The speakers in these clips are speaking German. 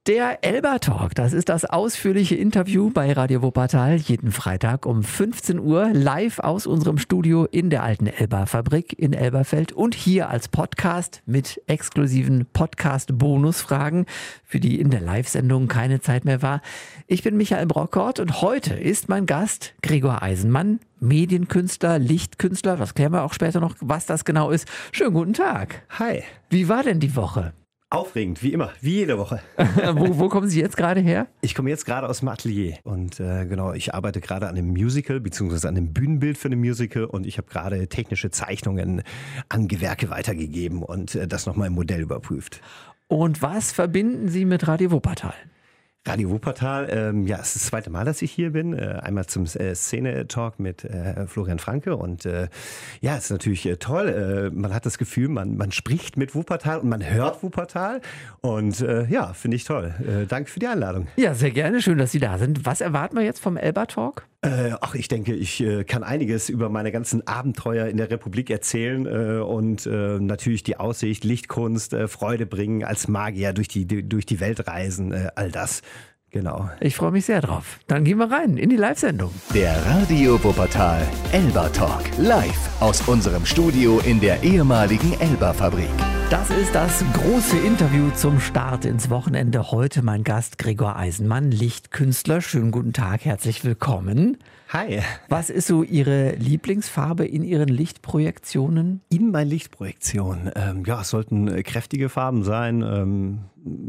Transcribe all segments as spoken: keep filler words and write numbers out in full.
Der Elba Talk, das ist das ausführliche Interview bei Radio Wuppertal, jeden Freitag um fünfzehn Uhr, live aus unserem Studio in der alten Elba-Fabrik in Elberfeld und hier als Podcast mit exklusiven Podcast-Bonusfragen, für die in der Live-Sendung keine Zeit mehr war. Ich bin Michael Brockort und heute ist mein Gast Gregor Eisenmann, Medienkünstler, Lichtkünstler, das klären wir auch später noch, was das genau ist. Schönen guten Tag. Hi. Wie war denn die Woche? Aufregend, wie immer, wie jede Woche. wo, wo kommen Sie jetzt gerade her? Ich komme jetzt gerade aus dem Atelier und äh, genau, ich arbeite gerade an einem Musical, beziehungsweise an einem Bühnenbild für ein Musical und ich habe gerade technische Zeichnungen an Gewerke weitergegeben und äh, das nochmal im Modell überprüft. Und was verbinden Sie mit Radio Wuppertal? Radio Wuppertal, ähm, ja, es ist das zweite Mal, dass ich hier bin. Äh, einmal zum äh, Szene-Talk mit äh, Florian Franke und äh, ja, es ist natürlich äh, toll. Äh, man hat das Gefühl, man, man spricht mit Wuppertal und man hört Wuppertal und äh, ja, finde ich toll. Äh, danke für die Einladung. Ja, sehr gerne. Schön, dass Sie da sind. Was erwarten wir jetzt vom Elba Talk? Äh, ach, ich denke, ich äh, kann einiges über meine ganzen Abenteuer in der Republik erzählen äh, und äh, natürlich die Aussicht, Lichtkunst, äh, Freude bringen, als Magier durch die, die, durch die Welt reisen, äh, all das. Genau. Ich freue mich sehr drauf. Dann gehen wir rein in die Live-Sendung. Der Radio Wuppertal Elba Talk. Live aus unserem Studio in der ehemaligen Elba-Fabrik. Das ist das große Interview zum Start ins Wochenende. Heute mein Gast Gregor Eisenmann, Lichtkünstler. Schönen guten Tag, herzlich willkommen. Hi. Was ist so Ihre Lieblingsfarbe in Ihren Lichtprojektionen? In meinen Lichtprojektionen? Ähm, ja, es sollten äh, kräftige Farben sein. Ähm,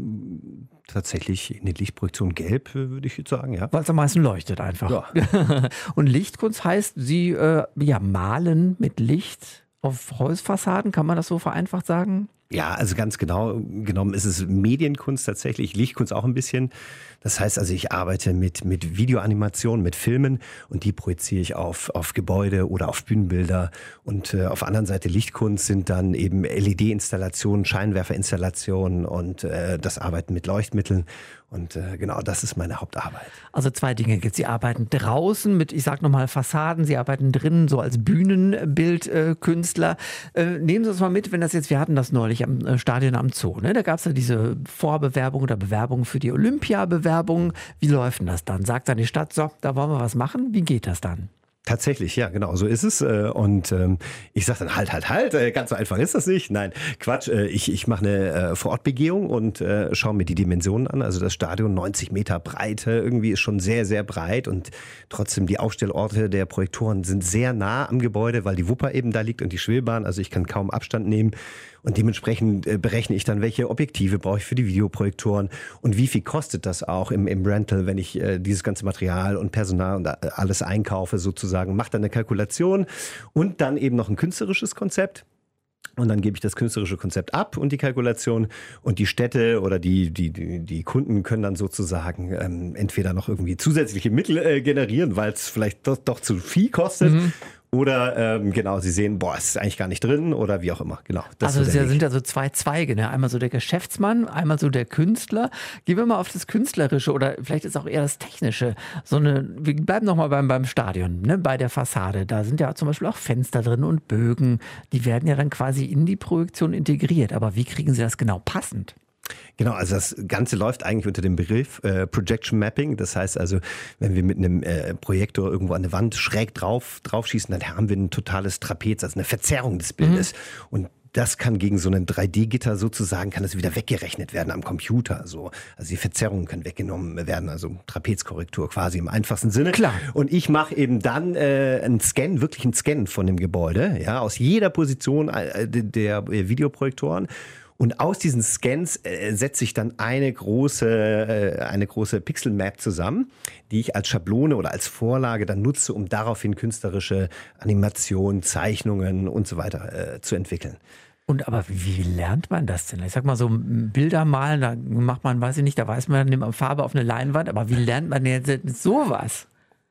tatsächlich in der Lichtprojektion gelb, würde ich jetzt sagen, ja. Weil es am meisten leuchtet einfach. Ja. Und Lichtkunst heißt, Sie äh, ja, malen mit Licht auf Holzfassaden, kann man das so vereinfacht sagen? Ja, also ganz genau genommen ist es Medienkunst tatsächlich, Lichtkunst auch ein bisschen. Das heißt also, ich arbeite mit, mit Videoanimationen, mit Filmen und die projiziere ich auf, auf Gebäude oder auf Bühnenbilder. Und äh, auf der anderen Seite Lichtkunst sind dann eben L E D-Installationen, Scheinwerferinstallationen und äh, das Arbeiten mit Leuchtmitteln. Und äh, genau, das ist meine Hauptarbeit. Also zwei Dinge gibt. Sie arbeiten draußen mit, ich sag nochmal, Fassaden. Sie arbeiten drinnen so als Bühnenbildkünstler. Äh, äh, nehmen Sie uns mal mit, wenn das jetzt, wir hatten das neulich am äh, Stadion am Zoo. Ne? Da gab es ja diese Vorbewerbung oder Bewerbung für die Olympiabewerbung. Wie läuft denn das dann? Sagt dann die Stadt, so, da wollen wir was machen. Wie geht das dann? Tatsächlich, ja, genau, so ist es. Und ähm, ich sage dann, halt, halt, halt, ganz so einfach ist das nicht. Nein, Quatsch, ich, ich mache eine äh, Vorortbegehung und äh, schaue mir die Dimensionen an. Also das Stadion, neunzig Meter Breite, irgendwie ist schon sehr, sehr breit. Und trotzdem die Aufstellorte der Projektoren sind sehr nah am Gebäude, weil die Wupper eben da liegt und die Schwebebahn. Also ich kann kaum Abstand nehmen. Und dementsprechend äh, berechne ich dann, welche Objektive brauche ich für die Videoprojektoren und wie viel kostet das auch im, im Rental, wenn ich äh, dieses ganze Material und Personal und alles einkaufe sozusagen. Mache dann eine Kalkulation und dann eben noch ein künstlerisches Konzept. Und dann gebe ich das künstlerische Konzept ab und die Kalkulation und die Städte oder die, die, die, die Kunden können dann sozusagen ähm, entweder noch irgendwie zusätzliche Mittel äh, generieren, weil es vielleicht doch, doch zu viel kostet. Mhm. Oder ähm, genau, sie sehen, boah, es ist eigentlich gar nicht drin oder wie auch immer. Genau. Das also so es sind ja so zwei Zweige, ne? Einmal so der Geschäftsmann, einmal so der Künstler. Gehen wir mal auf das Künstlerische oder vielleicht ist auch eher das Technische. So eine, wir bleiben nochmal beim, beim Stadion, ne? Bei der Fassade. Da sind ja zum Beispiel auch Fenster drin und Bögen. Die werden ja dann quasi in die Projektion integriert. Aber wie kriegen Sie das genau passend? Genau, also das Ganze läuft eigentlich unter dem Begriff äh, Projection Mapping. Das heißt also, wenn wir mit einem äh, Projektor irgendwo an eine Wand schräg drauf, drauf schießen, dann haben wir ein totales Trapez, also eine Verzerrung des Bildes. Mhm. Und das kann gegen so ein drei D Gitter sozusagen, kann das wieder weggerechnet werden am Computer. So. Also die Verzerrungen können weggenommen werden, also Trapezkorrektur quasi im einfachsten Sinne. Klar. Und ich mache eben dann äh, einen Scan, wirklich einen Scan von dem Gebäude, ja, aus jeder Position äh, der äh, Videoprojektoren. Und aus diesen Scans äh, setze ich dann eine große, äh, eine große Pixel-Map zusammen, die ich als Schablone oder als Vorlage dann nutze, um daraufhin künstlerische Animationen, Zeichnungen und so weiter äh, zu entwickeln. Und aber wie lernt man das denn? Ich sag mal so, Bilder malen, da macht man, weiß ich nicht, da weiß man, nimmt man Farbe auf eine Leinwand, aber wie lernt man denn jetzt sowas?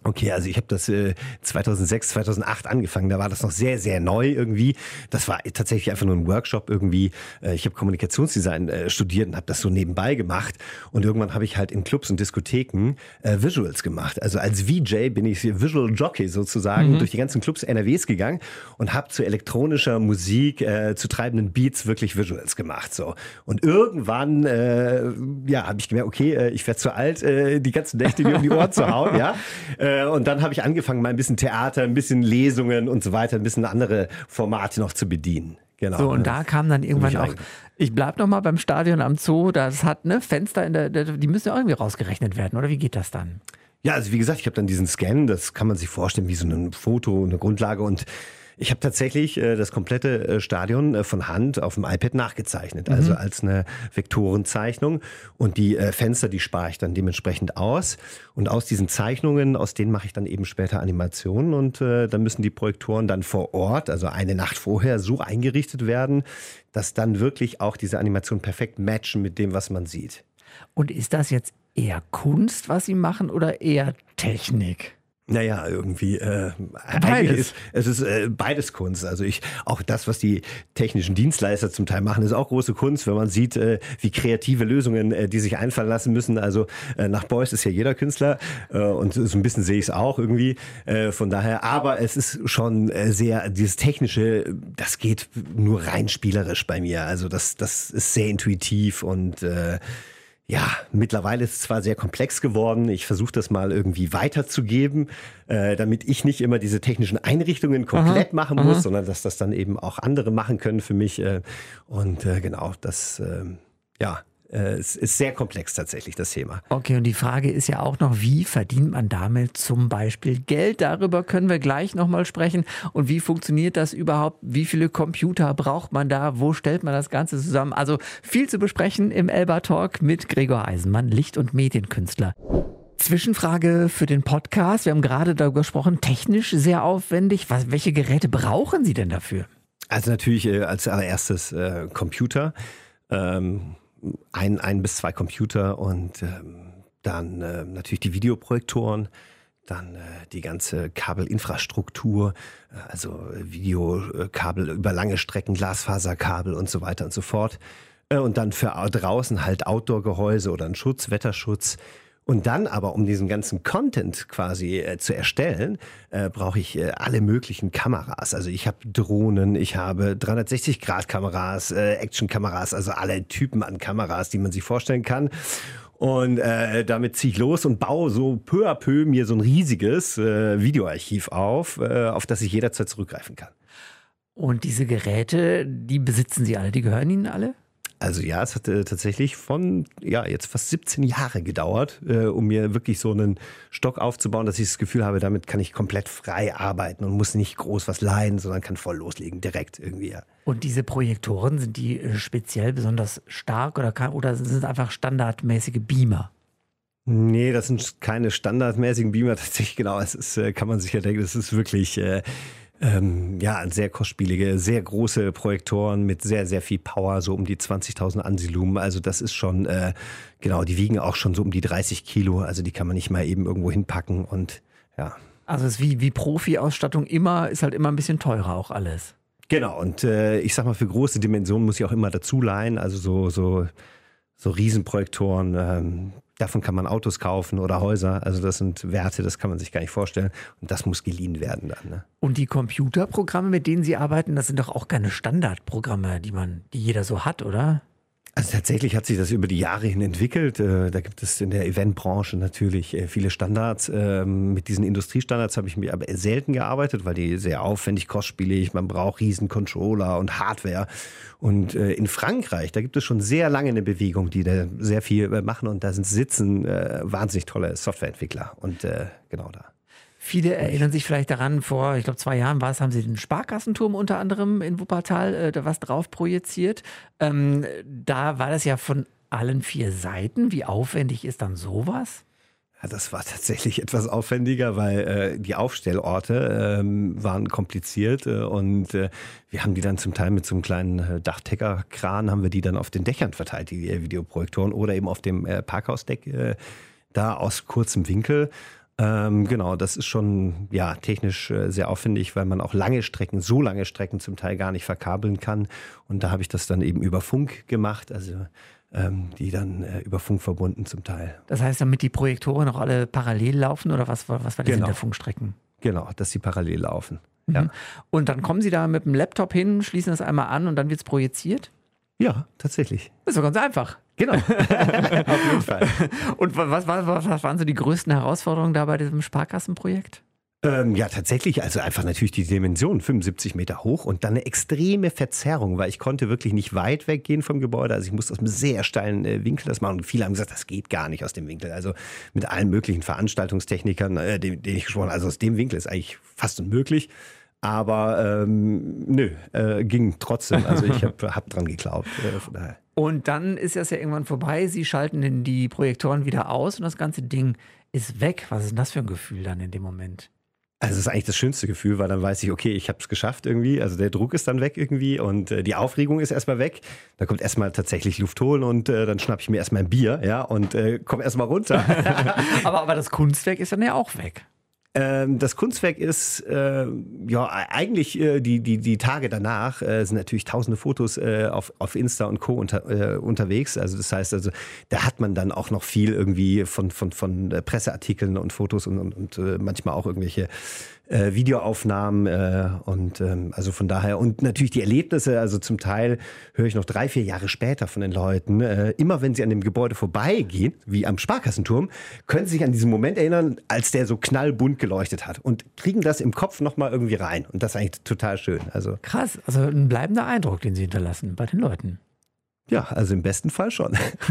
Okay, also ich habe das äh, zweitausendsechs, zweitausendacht angefangen, da war das noch sehr, sehr neu irgendwie. Das war tatsächlich einfach nur ein Workshop irgendwie. Äh, ich habe Kommunikationsdesign äh, studiert und habe das so nebenbei gemacht. Und irgendwann habe ich halt in Clubs und Diskotheken äh, Visuals gemacht. Also als V J bin ich Visual Jockey sozusagen mhm. durch die ganzen Clubs N R Ws gegangen und habe zu elektronischer Musik, äh, zu treibenden Beats wirklich Visuals gemacht. So. Und irgendwann äh, ja, habe ich gemerkt, okay, äh, ich werde zu alt, äh, die ganzen Nächte mir um die Ohren zu hauen, ja. Äh, Und dann habe ich angefangen, mal ein bisschen Theater, ein bisschen Lesungen und so weiter, ein bisschen andere Formate noch zu bedienen. Genau. So, und da kam dann irgendwann auch, ich bleib noch mal beim Stadion am Zoo, das hat ne Fenster, in der, die müssen ja irgendwie rausgerechnet werden, oder wie geht das dann? Ja, also wie gesagt, ich habe dann diesen Scan, das kann man sich vorstellen wie so ein Foto, eine Grundlage, und ich habe tatsächlich äh, das komplette äh, Stadion äh, von Hand auf dem iPad nachgezeichnet, also mhm. als eine Vektorenzeichnung, und die äh, Fenster, die spare ich dann dementsprechend aus, und aus diesen Zeichnungen, aus denen mache ich dann eben später Animationen, und äh, dann müssen die Projektoren dann vor Ort, also eine Nacht vorher, so eingerichtet werden, dass dann wirklich auch diese Animationen perfekt matchen mit dem, was man sieht. Und ist das jetzt eher Kunst, was Sie machen, oder eher Technik? Naja, irgendwie äh, eigentlich ist es ist äh, beides Kunst. Also ich auch das, was die technischen Dienstleister zum Teil machen, ist auch große Kunst, wenn man sieht, äh, wie kreative Lösungen äh, die sich einfallen lassen müssen. Also äh, nach Beuys ist ja jeder Künstler, äh, und so ein bisschen sehe ich es auch irgendwie. Äh, von daher, aber es ist schon äh, sehr dieses technische, das geht nur rein spielerisch bei mir. Also das das ist sehr intuitiv und äh, ja, mittlerweile ist es zwar sehr komplex geworden. Ich versuche das mal irgendwie weiterzugeben, äh, damit ich nicht immer diese technischen Einrichtungen komplett aha, machen muss, aha. sondern dass das dann eben auch andere machen können für mich. Äh, und äh, genau, das äh, ja, äh, es ist sehr komplex tatsächlich, das Thema. Okay, und die Frage ist ja auch noch, wie verdient man damit zum Beispiel Geld? Darüber können wir gleich nochmal sprechen. Und wie funktioniert das überhaupt? Wie viele Computer braucht man da? Wo stellt man das Ganze zusammen? Also viel zu besprechen im Elba Talk mit Gregor Eisenmann, Licht- und Medienkünstler. Zwischenfrage für den Podcast. Wir haben gerade darüber gesprochen, technisch sehr aufwendig. Was, welche Geräte brauchen Sie denn dafür? Also natürlich äh, als allererstes äh, Computer. Ähm, Ein, ein bis zwei Computer und ähm, dann äh, natürlich die Videoprojektoren, dann äh, die ganze Kabelinfrastruktur, äh, also Videokabel über lange Strecken, Glasfaserkabel und so weiter und so fort. Äh, und dann für draußen halt Outdoor-Gehäuse oder einen Schutz, Wetterschutz. Und dann aber, um diesen ganzen Content quasi äh, zu erstellen, äh, brauche ich äh, alle möglichen Kameras. Also ich habe Drohnen, ich habe dreihundertsechzig Grad Kameras, äh, Action-Kameras, also alle Typen an Kameras, die man sich vorstellen kann. Und äh, damit ziehe ich los und baue so peu à peu mir so ein riesiges äh, Videoarchiv auf, äh, auf das ich jederzeit zurückgreifen kann. Und diese Geräte, die besitzen Sie alle, die gehören Ihnen alle? Also ja, es hat äh, tatsächlich von ja jetzt fast siebzehn Jahre gedauert, äh, um mir wirklich so einen Stock aufzubauen, dass ich das Gefühl habe, damit kann ich komplett frei arbeiten und muss nicht groß was leihen, sondern kann voll loslegen, direkt irgendwie. Ja. Und diese Projektoren, sind die speziell besonders stark oder, kann, oder sind es einfach standardmäßige Beamer? Nee, das sind keine standardmäßigen Beamer, tatsächlich genau. Es ist, äh, kann man sich ja denken, das ist wirklich äh, Ähm, ja, sehr kostspielige, sehr große Projektoren mit sehr, sehr viel Power, so um die zwanzigtausend Ansilumen. Also das ist schon, äh, genau, die wiegen auch schon so um die dreißig Kilo. Also die kann man nicht mal eben irgendwo hinpacken und ja. Also es ist wie, wie Profi-Ausstattung immer, ist halt immer ein bisschen teurer auch alles. Genau, und äh, ich sag mal, für große Dimensionen muss ich auch immer dazu leihen. Also so, so, so Riesenprojektoren, ähm, davon kann man Autos kaufen oder Häuser. Also das sind Werte, das kann man sich gar nicht vorstellen. Und das muss geliehen werden dann. Ne? Und die Computerprogramme, mit denen Sie arbeiten, das sind doch auch keine Standardprogramme, die man, die jeder so hat, oder? Also tatsächlich hat sich das über die Jahre hin entwickelt. Da gibt es in der Eventbranche natürlich viele Standards. Mit diesen Industriestandards habe ich mir aber selten gearbeitet, weil die sehr aufwendig, kostspielig, man braucht riesen Controller und Hardware. Und in Frankreich, da gibt es schon sehr lange eine Bewegung, die da sehr viel machen, und da sind sitzen wahnsinnig tolle Softwareentwickler und genau da. Viele erinnern sich vielleicht daran, vor, ich glaube, zwei Jahren war es, haben sie den Sparkassenturm unter anderem in Wuppertal äh, da was drauf projiziert. Ähm, da war das ja von allen vier Seiten. Wie aufwendig ist dann sowas? Ja, das war tatsächlich etwas aufwendiger, weil äh, die Aufstellorte ähm, waren kompliziert äh, und äh, wir haben die dann zum Teil mit so einem kleinen äh, Dachdeckerkran, haben wir die dann auf den Dächern verteilt, die äh, Videoprojektoren, oder eben auf dem äh, Parkhausdeck, äh, da aus kurzem Winkel. Ähm, genau, das ist schon ja, technisch äh, sehr aufwendig, weil man auch lange Strecken, so lange Strecken zum Teil gar nicht verkabeln kann. Und da habe ich das dann eben über Funk gemacht, also ähm, die dann äh, über Funk verbunden zum Teil. Das heißt, damit die Projektoren auch alle parallel laufen oder was, was war das Genau. in der Funkstrecken? Genau, dass sie parallel laufen. Mhm. Ja. Und dann kommen Sie da mit dem Laptop hin, schließen das einmal an und dann wird es projiziert? Ja, tatsächlich. Das ist doch ganz einfach. Genau, auf jeden Fall. Und was, was, was waren so die größten Herausforderungen da bei diesem Sparkassenprojekt? Ähm, ja, tatsächlich, also einfach natürlich die Dimension, fünfundsiebzig Meter hoch und dann eine extreme Verzerrung, weil ich konnte wirklich nicht weit weggehen vom Gebäude, also ich musste aus einem sehr steilen äh, Winkel das machen und viele haben gesagt, das geht gar nicht aus dem Winkel, also mit allen möglichen Veranstaltungstechnikern, äh, denen, denen ich gesprochen habe, also aus dem Winkel ist eigentlich fast unmöglich. Aber ähm, nö, äh, ging trotzdem. Also ich habe hab dran geglaubt. Äh, von daher. Und dann ist das ja irgendwann vorbei. Sie schalten den, die Projektoren wieder aus und das ganze Ding ist weg. Was ist denn das für ein Gefühl dann in dem Moment? Also es ist eigentlich das schönste Gefühl, weil dann weiß ich, okay, ich habe es geschafft irgendwie. Also der Druck ist dann weg irgendwie und äh, die Aufregung ist erstmal weg. Da kommt erstmal tatsächlich Luft holen und äh, dann schnapp ich mir erstmal ein Bier, ja, und äh, komme erstmal runter. aber, aber das Kunstwerk ist dann ja auch weg. Ähm, das Kunstwerk ist, äh, ja, eigentlich äh, die, die, die Tage danach äh, sind natürlich tausende Fotos äh, auf, auf Insta und Co. Unter, äh, unterwegs. Also das heißt, also da hat man dann auch noch viel irgendwie von, von, von Presseartikeln und Fotos und, und, und äh, manchmal auch irgendwelche äh, Videoaufnahmen äh, und ähm, also von daher und natürlich die Erlebnisse, also zum Teil höre ich noch drei, vier Jahre später von den Leuten, äh, immer wenn sie an dem Gebäude vorbeigehen, wie am Sparkassenturm, können sie sich an diesen Moment erinnern, als der so knallbunt geleuchtet hat und kriegen das im Kopf nochmal irgendwie rein und das ist eigentlich total schön. Also krass, also ein bleibender Eindruck, den Sie hinterlassen bei den Leuten. Ja, also im besten Fall schon.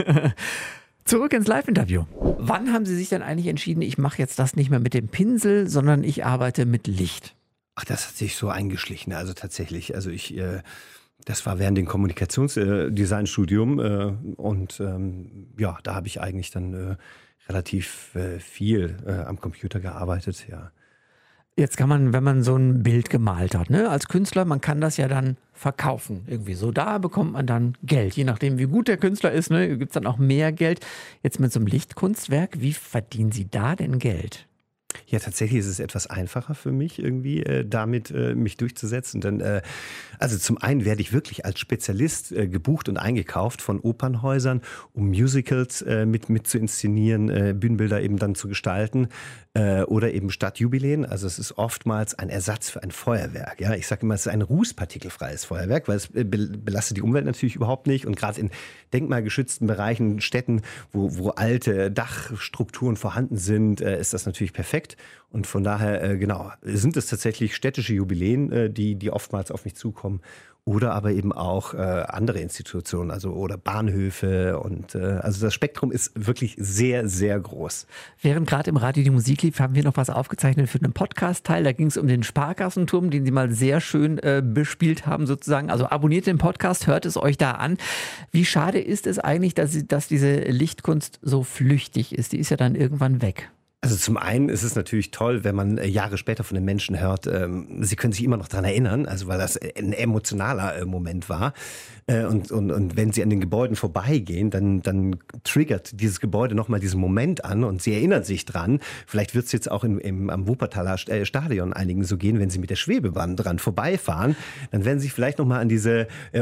Zurück ins Live-Interview. Wann haben Sie sich denn eigentlich entschieden, ich mache jetzt das nicht mehr mit dem Pinsel, sondern ich arbeite mit Licht? Ach, das hat sich so eingeschlichen, also tatsächlich. Also ich, äh, das war während dem Kommunikationsdesignstudium äh, und ähm, ja, da habe ich eigentlich dann äh, relativ äh, viel äh, am Computer gearbeitet, ja. Jetzt kann man, wenn man so ein Bild gemalt hat, ne, als Künstler, man kann das ja dann verkaufen. Irgendwie so, da bekommt man dann Geld. Je nachdem, wie gut der Künstler ist, ne, gibt es dann auch mehr Geld. Jetzt mit so einem Lichtkunstwerk, wie verdienen Sie da denn Geld? Ja, tatsächlich ist es etwas einfacher für mich, irgendwie äh, damit äh, mich durchzusetzen. Denn äh, also zum einen werde ich wirklich als Spezialist äh, gebucht und eingekauft von Opernhäusern, um Musicals äh, mit, mit zu inszenieren, äh, Bühnenbilder eben dann zu gestalten äh, oder eben Stadtjubiläen. Also es ist oftmals ein Ersatz für ein Feuerwerk. Ja, ich sage immer, es ist ein rußpartikelfreies Feuerwerk, weil es be- belastet die Umwelt natürlich überhaupt nicht. Und gerade in denkmalgeschützten Bereichen, Städten, wo, wo alte Dachstrukturen vorhanden sind, äh, ist das natürlich perfekt. Und von daher, äh, genau, sind es tatsächlich städtische Jubiläen, äh, die, die oftmals auf mich zukommen. Oder aber eben auch äh, andere Institutionen, also oder Bahnhöfe. Und äh, also das Spektrum ist wirklich sehr, sehr groß. Während gerade im Radio die Musik lief, haben wir noch was aufgezeichnet für einen Podcast-Teil. Da ging es um den Sparkassenturm, den Sie mal sehr schön äh, bespielt haben sozusagen. Also abonniert den Podcast, hört es euch da an. Wie schade ist es eigentlich, dass, sie, dass diese Lichtkunst so flüchtig ist? Die ist ja dann irgendwann weg. Also zum einen ist es natürlich toll, wenn man äh, Jahre später von den Menschen hört, ähm, sie können sich immer noch daran erinnern, also weil das ein emotionaler äh, Moment war. Äh, und, und, und wenn sie an den Gebäuden vorbeigehen, dann, dann triggert dieses Gebäude nochmal diesen Moment an und sie erinnern sich dran. Vielleicht wird es jetzt auch im, im, am Wuppertaler Stadion einigen so gehen, wenn sie mit der Schwebebahn dran vorbeifahren, dann werden sie sich vielleicht nochmal an diese äh,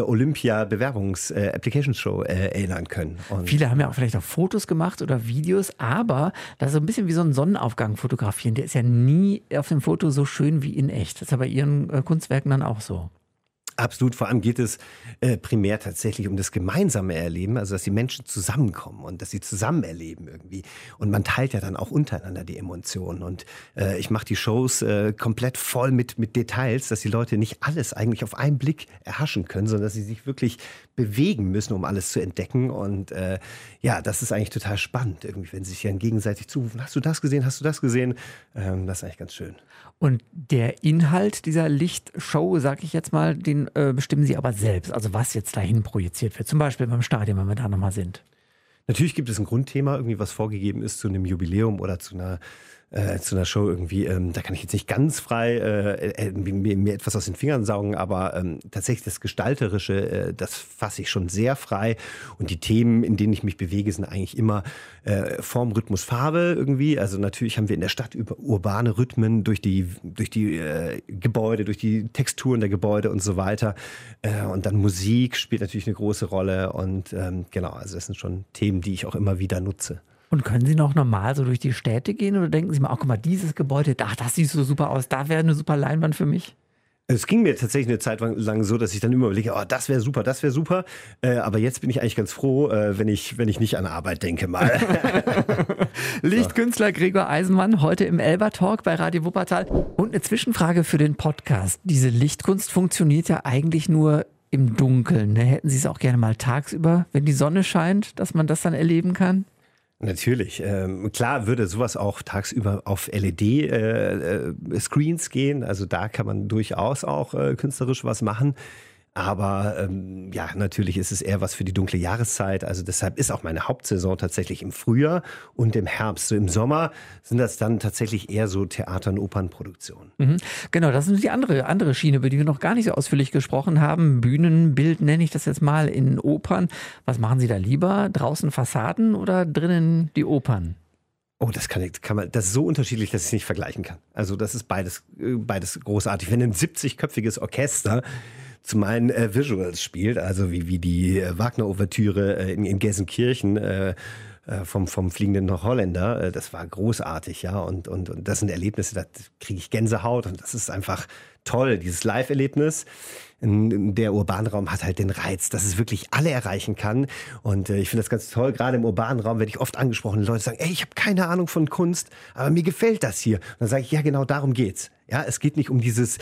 Olympia-Bewerbungs-Application-Show äh, erinnern können. Und viele haben ja auch vielleicht auch Fotos gemacht oder Videos, aber das ist so ein bisschen wie so ein Sonnenaufgang fotografieren. Der ist ja nie auf dem Foto so schön wie in echt. Das ist ja bei Ihren äh, Kunstwerken dann auch so. Absolut, vor allem geht es äh, primär tatsächlich um das gemeinsame Erleben, also dass die Menschen zusammenkommen und dass sie zusammen erleben irgendwie. Und man teilt ja dann auch untereinander die Emotionen. Und äh, ich mache die Shows äh, komplett voll mit, mit Details, dass die Leute nicht alles eigentlich auf einen Blick erhaschen können, sondern dass sie sich wirklich bewegen müssen, um alles zu entdecken. Und äh, ja, das ist eigentlich total spannend, irgendwie, wenn sie sich dann gegenseitig zurufen, hast du das gesehen, hast du das gesehen? Ähm, das ist eigentlich ganz schön. Und der Inhalt dieser Lichtshow, sag ich jetzt mal, den äh, bestimmen Sie aber selbst. Also was jetzt dahin projiziert wird. Zum Beispiel beim Stadion, wenn wir da nochmal sind. Natürlich gibt es ein Grundthema, irgendwie was vorgegeben ist zu einem Jubiläum oder zu einer äh, zu einer Show irgendwie, ähm, da kann ich jetzt nicht ganz frei äh, mir, mir etwas aus den Fingern saugen, aber ähm, tatsächlich das Gestalterische, äh, das fasse ich schon sehr frei. Und die Themen, in denen ich mich bewege, sind eigentlich immer äh, Form, Rhythmus, Farbe irgendwie. Also natürlich haben wir in der Stadt über urbane Rhythmen durch die, durch die äh, Gebäude, durch die Texturen der Gebäude und so weiter. Äh, und dann Musik spielt natürlich eine große Rolle. Und ähm, genau, also das sind schon Themen, die ich auch immer wieder nutze. Und können Sie noch normal so durch die Städte gehen oder denken Sie mal, oh, guck mal, dieses Gebäude, ach, das sieht so super aus, da wäre eine super Leinwand für mich? Es ging mir tatsächlich eine Zeit lang so, dass ich dann immer überlege, oh, das wäre super, das wäre super. Äh, aber jetzt bin ich eigentlich ganz froh, äh, wenn ich, wenn ich nicht an Arbeit denke mal. Lichtkünstler Gregor Eisenmann, heute im Elba Talk bei Radio Wuppertal. Und eine Zwischenfrage für den Podcast. Diese Lichtkunst funktioniert ja eigentlich nur im Dunkeln. Ne? Hätten Sie es auch gerne mal tagsüber, wenn die Sonne scheint, dass man das dann erleben kann? Natürlich. Ähm, klar würde sowas auch tagsüber auf L E D-Screens äh, gehen. Also da kann man durchaus auch äh, künstlerisch was machen. Aber ähm, ja, natürlich ist es eher was für die dunkle Jahreszeit. Also deshalb ist auch meine Hauptsaison tatsächlich im Frühjahr und im Herbst. So im Sommer sind das dann tatsächlich eher so Theater- und Opernproduktionen. Mhm. Genau, das ist die andere, andere Schiene, über die wir noch gar nicht so ausführlich gesprochen haben. Bühnenbild nenne ich das jetzt mal in Opern. Was machen Sie da lieber? Draußen Fassaden oder drinnen die Opern? Oh, das kann, kann man, das ist so unterschiedlich, dass ich es nicht vergleichen kann. Also das ist beides, beides großartig. Wenn ein siebzig-köpfiges Orchester zu meinen äh, Visuals spielt, also wie, wie die äh, Wagner-Ouvertüre äh, in, in Gelsenkirchen äh, äh, vom, vom fliegenden Holländer, äh, das war großartig, ja, und, und, und das sind Erlebnisse, da kriege ich Gänsehaut und das ist einfach toll, dieses Live-Erlebnis. Der Urbanraum hat halt den Reiz, dass es wirklich alle erreichen kann. Und äh, ich finde das ganz toll. Gerade im urbanen Raum werde ich oft angesprochen. Leute sagen, ey, ich habe keine Ahnung von Kunst, aber mir gefällt das hier. Und dann sage ich, ja, genau darum geht's. Ja, es geht nicht um dieses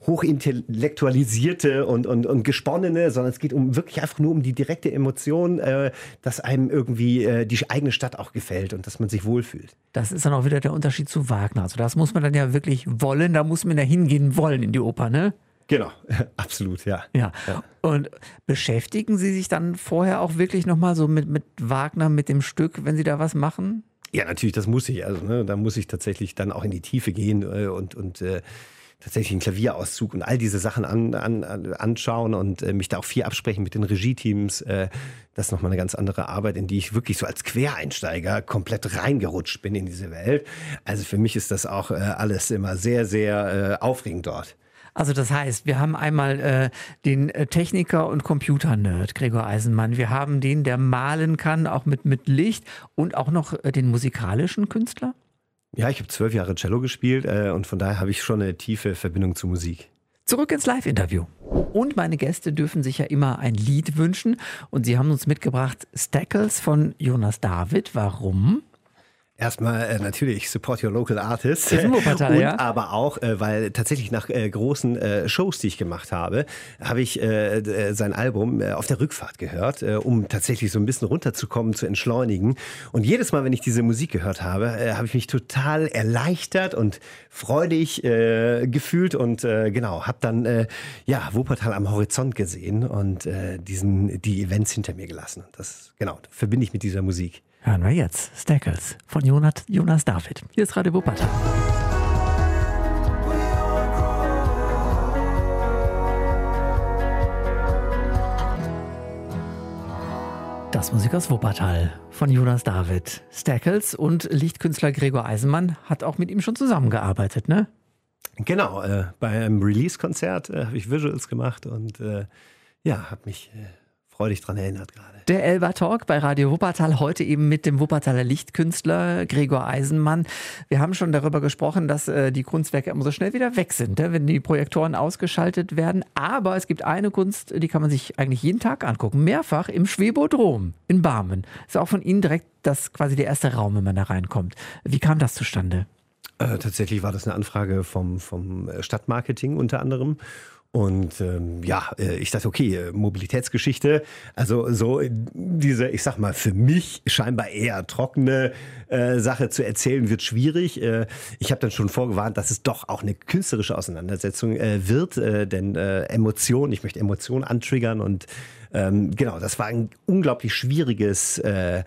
hochintellektualisierte und, und, und Gesponnene, sondern es geht um wirklich einfach nur um die direkte Emotion, äh, dass einem irgendwie äh, die eigene Stadt auch gefällt und dass man sich wohlfühlt. Das ist dann auch wieder der Unterschied zu Wagner. Also das muss man dann ja wirklich wollen, da muss man ja hingehen wollen in die Oper, ne? Genau, absolut, ja. ja. Ja. Und beschäftigen Sie sich dann vorher auch wirklich nochmal so mit, mit Wagner, mit dem Stück, wenn Sie da was machen? Ja, natürlich, das muss ich. Also, ne, da muss ich tatsächlich dann auch in die Tiefe gehen äh, und, und äh, tatsächlich einen Klavierauszug und all diese Sachen an, an, anschauen und äh, mich da auch viel absprechen mit den Regie-Teams. Äh, das ist nochmal eine ganz andere Arbeit, in die ich wirklich so als Quereinsteiger komplett reingerutscht bin in diese Welt. Also für mich ist das auch äh, alles immer sehr, sehr äh, aufregend dort. Also das heißt, wir haben einmal äh, den Techniker und Computer-Nerd, Gregor Eisenmann. Wir haben den, der malen kann, auch mit, mit Licht und auch noch äh, den musikalischen Künstler? Ja, ich habe zwölf Jahre Cello gespielt äh, und von daher habe ich schon eine tiefe Verbindung zur Musik. Zurück ins Live-Interview. Und meine Gäste dürfen sich ja immer ein Lied wünschen. Und sie haben uns mitgebracht Stackles von Jonas David. Warum? Erstmal äh, natürlich Support Your Local Artists. Das ist Wuppertal, und ja? aber auch, äh, weil tatsächlich nach äh, großen äh, Shows, die ich gemacht habe, habe ich äh, äh, sein Album äh, auf der Rückfahrt gehört, äh, um tatsächlich so ein bisschen runterzukommen, zu entschleunigen. Und jedes Mal, wenn ich diese Musik gehört habe, äh, habe ich mich total erleichtert und freudig äh, gefühlt und äh, genau, habe dann äh, ja Wuppertal am Horizont gesehen und äh, diesen die Events hinter mir gelassen. Das genau verbinde ich mit dieser Musik. Hören wir jetzt Stackles von Jonas, Jonas David. Hier ist Radio Wuppertal. Das Musik aus Wuppertal von Jonas David. Stackles und Lichtkünstler Gregor Eisenmann hat auch mit ihm schon zusammengearbeitet, ne? Genau, äh, bei einem Release-Konzert äh, habe ich Visuals gemacht und äh, ja, habe mich äh, freudig dran erinnert gerade. Der Elba Talk bei Radio Wuppertal, heute eben mit dem Wuppertaler Lichtkünstler Gregor Eisenmann. Wir haben schon darüber gesprochen, dass äh, die Kunstwerke immer so schnell wieder weg sind, ne, wenn die Projektoren ausgeschaltet werden. Aber es gibt eine Kunst, die kann man sich eigentlich jeden Tag angucken. Mehrfach im Schwebodrom in Barmen. Ist auch von Ihnen direkt das quasi der erste Raum, wenn man da reinkommt. Wie kam das zustande? Äh, tatsächlich war das eine Anfrage vom, vom Stadtmarketing unter anderem. Und ähm, ja, ich dachte, okay, Mobilitätsgeschichte, also so diese, ich sag mal, für mich scheinbar eher trockene äh, Sache zu erzählen, wird schwierig. Äh, ich habe dann schon vorgewarnt, dass es doch auch eine künstlerische Auseinandersetzung äh, wird, äh, denn äh, Emotionen, ich möchte Emotionen antriggern und ähm, genau, das war ein unglaublich schwieriges äh,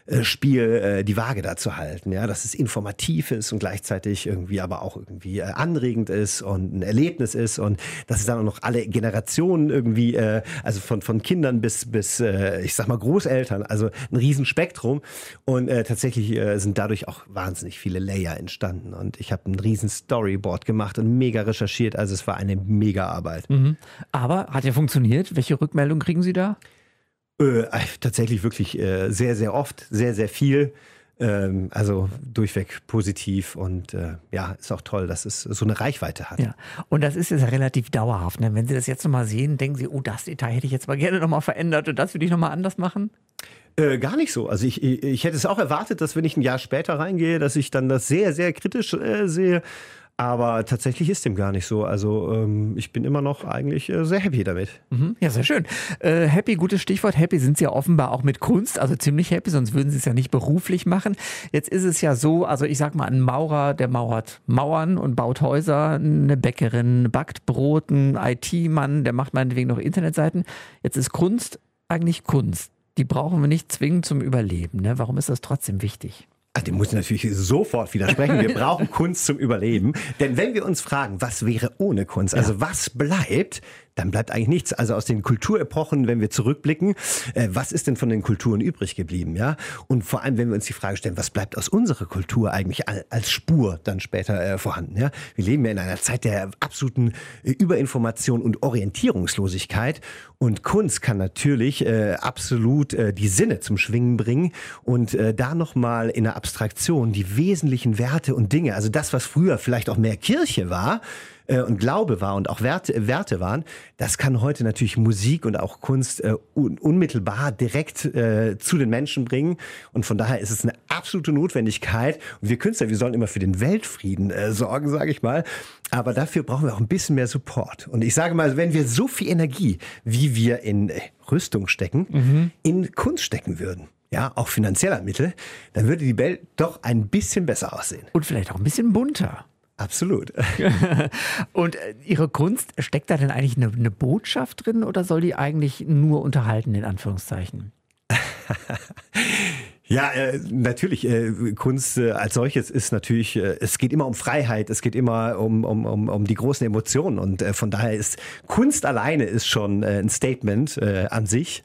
Spiel äh, die Waage da zu halten, ja, dass es informativ ist und gleichzeitig irgendwie aber auch irgendwie äh, anregend ist und ein Erlebnis ist und dass es dann auch noch alle Generationen irgendwie, äh, also von, von Kindern bis, bis äh, ich sag mal Großeltern, also ein Riesenspektrum und äh, tatsächlich äh, sind dadurch auch wahnsinnig viele Layer entstanden und ich habe ein riesen Storyboard gemacht und mega recherchiert, also es war eine mega Arbeit. Mhm. Aber hat ja funktioniert. Welche Rückmeldung kriegen Sie da? Äh, tatsächlich wirklich äh, sehr, sehr oft, sehr, sehr viel. Ähm, also durchweg positiv und äh, ja, ist auch toll, dass es so eine Reichweite hat. Ja, und das ist jetzt ja relativ dauerhaft. Ne? Wenn Sie das jetzt nochmal sehen, denken Sie, oh, das Detail hätte ich jetzt mal gerne nochmal verändert und das würde ich nochmal anders machen? Äh, gar nicht so. Also ich, ich, ich hätte es auch erwartet, dass wenn ich ein Jahr später reingehe, dass ich dann das sehr, sehr kritisch äh, sehe. Aber tatsächlich ist dem gar nicht so. Also ähm, ich bin immer noch eigentlich äh, sehr happy damit. Mhm, ja, sehr schön. Äh, happy, gutes Stichwort. Happy sind Sie ja offenbar auch mit Kunst, also ziemlich happy, sonst würden Sie es ja nicht beruflich machen. Jetzt ist es ja so, also ich sag mal, ein Maurer, der mauert Mauern und baut Häuser, eine Bäckerin backt Brot, ein I T-Mann, der macht meinetwegen noch Internetseiten. Jetzt ist Kunst eigentlich Kunst. Die brauchen wir nicht zwingend zum Überleben. Ne? Warum ist das trotzdem wichtig? Ach, dem muss ich natürlich sofort widersprechen. Wir brauchen Kunst zum Überleben. Denn wenn wir uns fragen, was wäre ohne Kunst, also ja. was bleibt, dann bleibt eigentlich nichts. Also aus den Kulturepochen, wenn wir zurückblicken, äh, was ist denn von den Kulturen übrig geblieben? Ja? Und vor allem, wenn wir uns die Frage stellen, was bleibt aus unserer Kultur eigentlich als Spur dann später äh, vorhanden? Ja? Wir leben ja in einer Zeit der absoluten äh, Überinformation und Orientierungslosigkeit. Und Kunst kann natürlich äh, absolut äh, die Sinne zum Schwingen bringen und äh, da nochmal in der Abstraktion die wesentlichen Werte und Dinge, also das, was früher vielleicht auch mehr Kirche war, und Glaube war und auch Werte, Werte waren, das kann heute natürlich Musik und auch Kunst äh, un- unmittelbar direkt äh, zu den Menschen bringen. Und von daher ist es eine absolute Notwendigkeit. Und wir Künstler, wir sollen immer für den Weltfrieden äh, sorgen, sage ich mal. Aber dafür brauchen wir auch ein bisschen mehr Support. Und ich sage mal, wenn wir so viel Energie, wie wir in äh, Rüstung stecken, mhm. in Kunst stecken würden, ja, auch finanzieller Mittel, dann würde die Welt doch ein bisschen besser aussehen. Und vielleicht auch ein bisschen bunter. Absolut. Und Ihre Kunst, steckt da denn eigentlich eine, eine Botschaft drin oder soll die eigentlich nur unterhalten, in Anführungszeichen? Ja, äh, natürlich, äh, Kunst äh, als solches ist natürlich, äh, es geht immer um Freiheit, es geht immer um, um, um, um die großen Emotionen und äh, von daher ist Kunst alleine ist schon äh, ein Statement äh, an sich.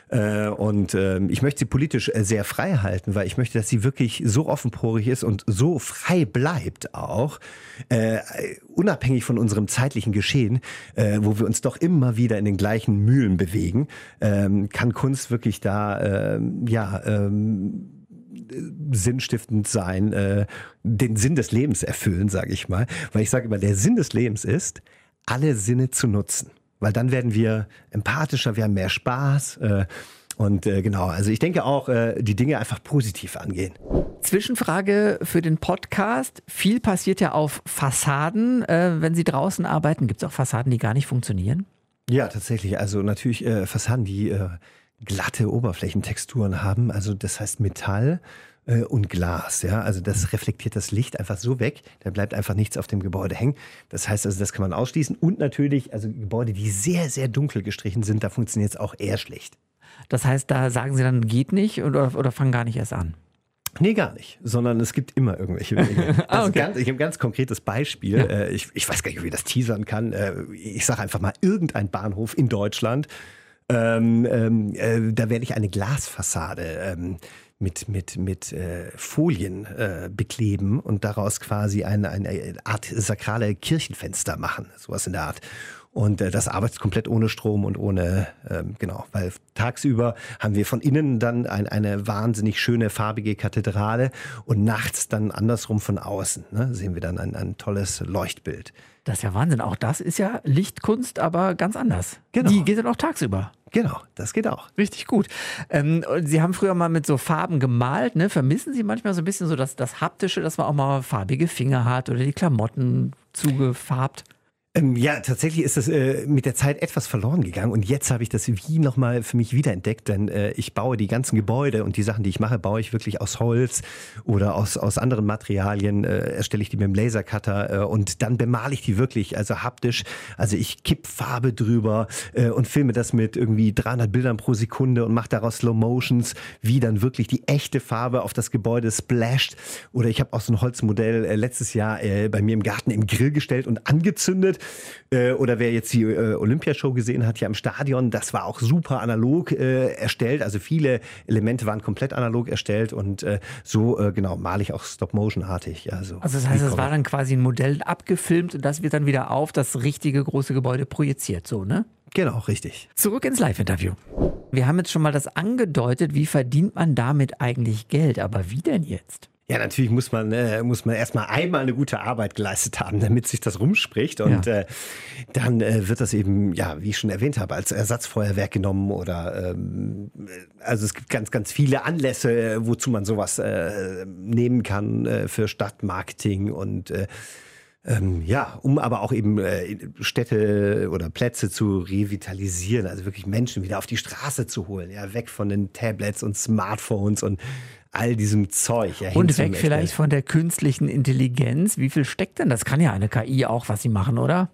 Und ähm, ich möchte sie politisch sehr frei halten, weil ich möchte, dass sie wirklich so offenporig ist und so frei bleibt auch, äh, unabhängig von unserem zeitlichen Geschehen, äh, wo wir uns doch immer wieder in den gleichen Mühlen bewegen, ähm, kann Kunst wirklich da, ähm, ja, ähm, sinnstiftend sein, äh, den Sinn des Lebens erfüllen, sage ich mal. Weil ich sage immer, der Sinn des Lebens ist, alle Sinne zu nutzen. Weil dann werden wir empathischer, wir haben mehr Spaß. Äh, und äh, genau, also ich denke auch, äh, die Dinge einfach positiv angehen. Zwischenfrage für den Podcast. Viel passiert ja auf Fassaden. Äh, wenn Sie draußen arbeiten, gibt es auch Fassaden, die gar nicht funktionieren? Ja, tatsächlich. Also natürlich äh, Fassaden, die äh, glatte Oberflächentexturen haben. Also das heißt Metall und Glas, ja, also das reflektiert das Licht einfach so weg, da bleibt einfach nichts auf dem Gebäude hängen. Das heißt also, das kann man ausschließen und natürlich, also Gebäude, die sehr, sehr dunkel gestrichen sind, da funktioniert es auch eher schlecht. Das heißt, da sagen Sie dann, geht nicht oder, oder fangen gar nicht erst an? Nee, gar nicht, sondern es gibt immer irgendwelche Wege. ah, okay. ganz, ich habe ein ganz konkretes Beispiel, ja. ich, ich weiß gar nicht, wie ich das teasern kann, ich sage einfach mal, irgendein Bahnhof in Deutschland, ähm, ähm, äh, da werde ich eine Glasfassade ähm, mit, mit, mit äh, Folien äh, bekleben und daraus quasi eine, eine Art sakrale Kirchenfenster machen, sowas in der Art. Und äh, das arbeitet komplett ohne Strom und ohne, ähm, genau, weil tagsüber haben wir von innen dann ein, eine wahnsinnig schöne farbige Kathedrale und nachts dann andersrum von außen, ne, sehen wir dann ein, ein tolles Leuchtbild. Das ist ja Wahnsinn, auch das ist ja Lichtkunst, aber ganz anders. Genau. Die geht dann auch tagsüber. Genau, das geht auch. Richtig gut. Ähm, Sie haben früher mal mit so Farben gemalt, ne? Vermissen Sie manchmal so ein bisschen so das, das Haptische, dass man auch mal farbige Finger hat oder die Klamotten zugefarbt? Ähm, ja, tatsächlich ist das äh, mit der Zeit etwas verloren gegangen und jetzt habe ich das wie nochmal für mich wiederentdeckt, denn äh, ich baue die ganzen Gebäude und die Sachen, die ich mache, baue ich wirklich aus Holz oder aus, aus anderen Materialien, äh, erstelle ich die mit dem Lasercutter äh, und dann bemale ich die wirklich, also haptisch, also ich kipp Farbe drüber äh, und filme das mit irgendwie dreihundert Bildern pro Sekunde und mache daraus Slow Motions, wie dann wirklich die echte Farbe auf das Gebäude splasht. Oder ich habe auch so ein Holzmodell äh, letztes Jahr äh, bei mir im Garten im Grill gestellt und angezündet. Oder wer jetzt die äh, Olympiashow gesehen hat, ja im Stadion, das war auch super analog äh, erstellt. Also viele Elemente waren komplett analog erstellt und äh, so äh, genau male ich auch Stop-Motion-artig. Also, also das heißt, es war dann quasi ein Modell abgefilmt und das wird dann wieder auf das richtige große Gebäude projiziert, so, ne? Genau, richtig. Zurück ins Live-Interview. Wir haben jetzt schon mal das angedeutet, wie verdient man damit eigentlich Geld? Aber wie denn jetzt? Ja, natürlich muss man, äh, muss man erstmal einmal eine gute Arbeit geleistet haben, damit sich das rumspricht. Und ja. äh, dann äh, wird das eben, ja, wie ich schon erwähnt habe, als Ersatzfeuerwerk genommen oder ähm, also es gibt ganz, ganz viele Anlässe, wozu man sowas äh, nehmen kann äh, für Stadtmarketing und äh, Ähm, ja, um aber auch eben äh, Städte oder Plätze zu revitalisieren, also wirklich Menschen wieder auf die Straße zu holen, ja, weg von den Tablets und Smartphones und all diesem Zeug. Ja, und weg vielleicht von der künstlichen Intelligenz. Wie viel steckt denn? Das kann ja eine K I auch, was sie machen, oder?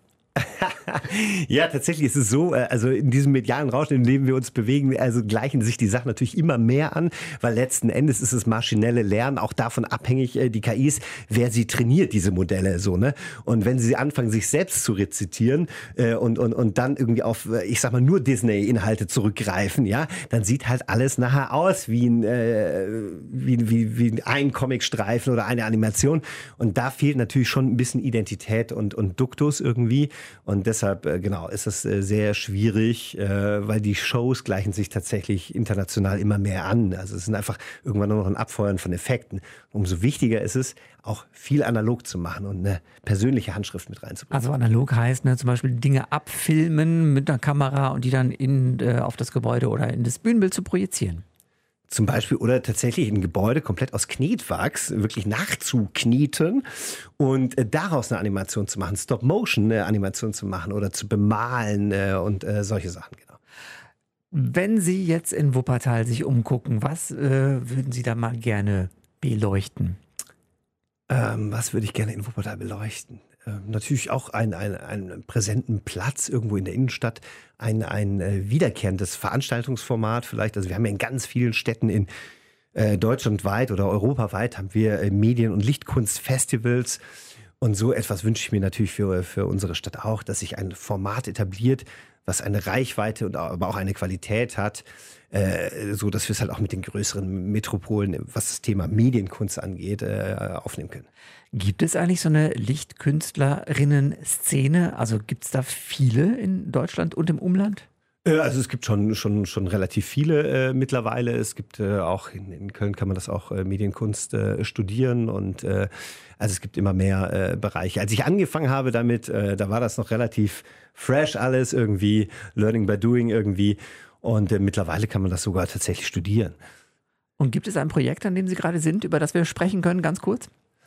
Ja, tatsächlich ist es so, also in diesem medialen Rausch, in dem wir uns bewegen, also gleichen sich die Sachen natürlich immer mehr an, weil letzten Endes ist das maschinelle Lernen auch davon abhängig, die K Is, wer sie trainiert, diese Modelle, so, ne? Und wenn sie anfangen, sich selbst zu rezitieren äh, und, und, und dann irgendwie auf, ich sag mal, nur Disney-Inhalte zurückgreifen, ja, dann sieht halt alles nachher aus wie ein, äh, wie, wie, wie ein Comicstreifen oder eine Animation. Und da fehlt natürlich schon ein bisschen Identität und, und Duktus irgendwie. Und deshalb, genau, ist es sehr schwierig, weil die Shows gleichen sich tatsächlich international immer mehr an. Also es sind einfach irgendwann nur noch ein Abfeuern von Effekten. Umso wichtiger ist es, auch viel analog zu machen und eine persönliche Handschrift mit reinzubringen. Also analog heißt, ne, zum Beispiel Dinge abfilmen mit einer Kamera und die dann in, äh, auf das Gebäude oder in das Bühnenbild zu projizieren. Zum Beispiel oder tatsächlich ein Gebäude komplett aus Knetwachs wirklich nachzukneten und äh, daraus eine Animation zu machen, Stop-Motion-Animation zu machen oder zu bemalen äh, und äh, solche Sachen, genau. Wenn Sie jetzt in Wuppertal sich umgucken, was äh, würden Sie da mal gerne beleuchten? Ähm, was würde ich gerne in Wuppertal beleuchten? Ähm, natürlich auch einen, einen, einen präsenten Platz irgendwo in der Innenstadt, ein, ein äh, wiederkehrendes Veranstaltungsformat vielleicht. Also wir haben ja in ganz vielen Städten in äh, deutschlandweit oder europaweit haben wir äh, Medien- und Lichtkunstfestivals. Und so etwas wünsche ich mir natürlich für, für unsere Stadt auch, dass sich ein Format etabliert, was eine Reichweite und aber auch eine Qualität hat, äh, so dass wir es halt auch mit den größeren Metropolen, was das Thema Medienkunst angeht, äh, aufnehmen können. Gibt es eigentlich so eine Lichtkünstlerinnen-Szene? Also gibt es da viele in Deutschland und im Umland? Also es gibt schon, schon, schon relativ viele äh, mittlerweile. Es gibt äh, auch in, in Köln kann man das auch äh, Medienkunst äh, studieren und äh, also es gibt immer mehr äh, Bereiche. Als ich angefangen habe damit, äh, da war das noch relativ fresh alles irgendwie, Learning by Doing irgendwie und äh, mittlerweile kann man das sogar tatsächlich studieren. Und gibt es ein Projekt, an dem Sie gerade sind, über das wir sprechen können, ganz kurz?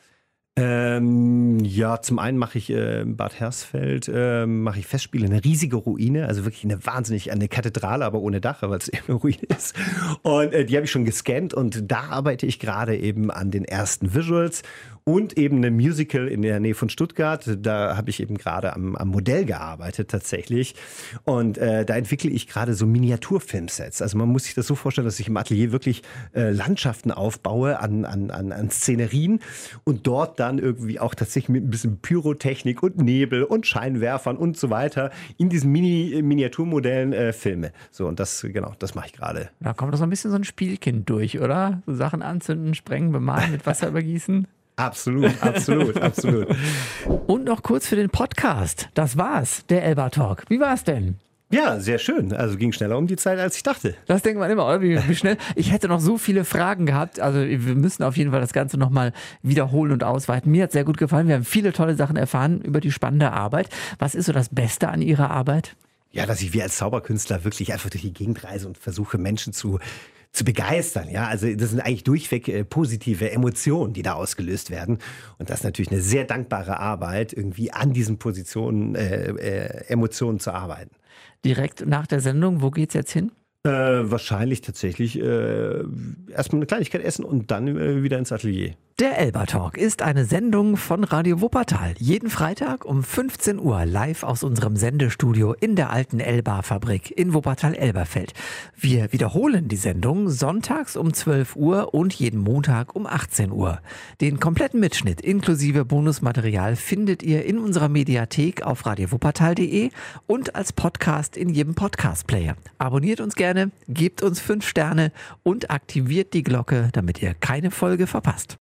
Ähm, ja, zum einen mache ich äh, in Bad Hersfeld äh, mache ich Festspiele, eine riesige Ruine, also wirklich eine wahnsinnig, eine Kathedrale, aber ohne Dach, weil es eben eine Ruine ist. Und äh, die habe ich schon gescannt und da arbeite ich gerade eben an den ersten Visuals und eben eine Musical in der Nähe von Stuttgart. Da habe ich eben gerade am, am Modell gearbeitet tatsächlich und äh, da entwickle ich gerade so Miniaturfilmsets. Also man muss sich das so vorstellen, dass ich im Atelier wirklich äh, Landschaften aufbaue an, an, an, an Szenerien und dort dann irgendwie auch tatsächlich mit ein bisschen Pyrotechnik und Nebel und Scheinwerfern und so weiter in diesen Mini Miniaturmodellen äh, filme. So und das, genau, das mache ich gerade. Da kommt doch so ein bisschen so ein Spielkind durch, oder? So Sachen anzünden, sprengen, bemalen, mit Wasser übergießen. Absolut, absolut, absolut. Und noch kurz für den Podcast. Das war's, der Elba Talk. Wie war's denn? Ja, sehr schön. Also ging schneller um die Zeit, als ich dachte. Das denkt man immer, oder? Wie, wie schnell. Ich hätte noch so viele Fragen gehabt. Also wir müssen auf jeden Fall das Ganze nochmal wiederholen und ausweiten. Mir hat es sehr gut gefallen. Wir haben viele tolle Sachen erfahren über die spannende Arbeit. Was ist so das Beste an Ihrer Arbeit? Ja, dass ich wie als Zauberkünstler wirklich einfach durch die Gegend reise und versuche, Menschen zu zu begeistern. Ja, also das sind eigentlich durchweg äh, positive Emotionen, die da ausgelöst werden. Und das ist natürlich eine sehr dankbare Arbeit, irgendwie an diesen Positionen, äh, äh, Emotionen zu arbeiten. Direkt nach der Sendung, wo geht's jetzt hin? Äh, wahrscheinlich tatsächlich äh, erstmal eine Kleinigkeit essen und dann äh, wieder ins Atelier. Der Elba Talk ist eine Sendung von Radio Wuppertal. Jeden Freitag um fünfzehn Uhr live aus unserem Sendestudio in der alten Elba-Fabrik in Wuppertal-Elberfeld. Wir wiederholen die Sendung sonntags um zwölf Uhr und jeden Montag um achtzehn Uhr. Den kompletten Mitschnitt inklusive Bonusmaterial findet ihr in unserer Mediathek auf radio wuppertal punkt de und als Podcast in jedem Podcast-Player. Abonniert uns gerne, gebt uns fünf Sterne und aktiviert die Glocke, damit ihr keine Folge verpasst.